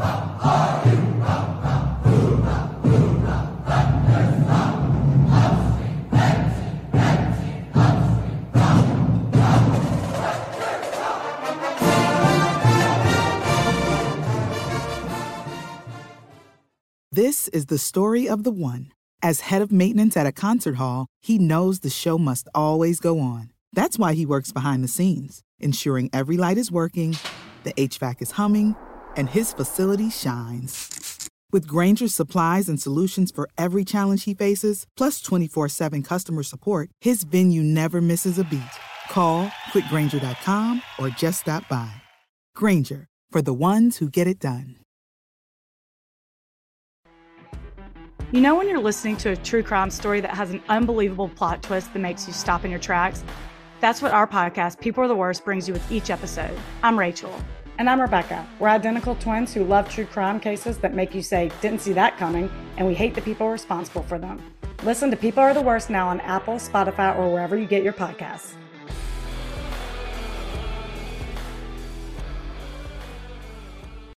This is the story of the one. As head of maintenance at a concert hall, he knows the show must always go on. That's why he works behind the scenes, ensuring every light is working, the H V A C is humming, and his facility shines. With Grainger's supplies and solutions for every challenge he faces, plus twenty-four seven customer support, his venue never misses a beat. Call quick grainger dot com or just stop by. Grainger, for the ones who get it done. You know when you're listening to a true crime story that has an unbelievable plot twist that makes you stop in your tracks? That's what our podcast, People Are the Worst, brings you with each episode. I'm Rachel. And I'm Rebecca. We're identical twins who love true crime cases that make you say, didn't see that coming, and we hate the people responsible for them. Listen to People Are the Worst now on Apple, Spotify, or wherever you get your podcasts.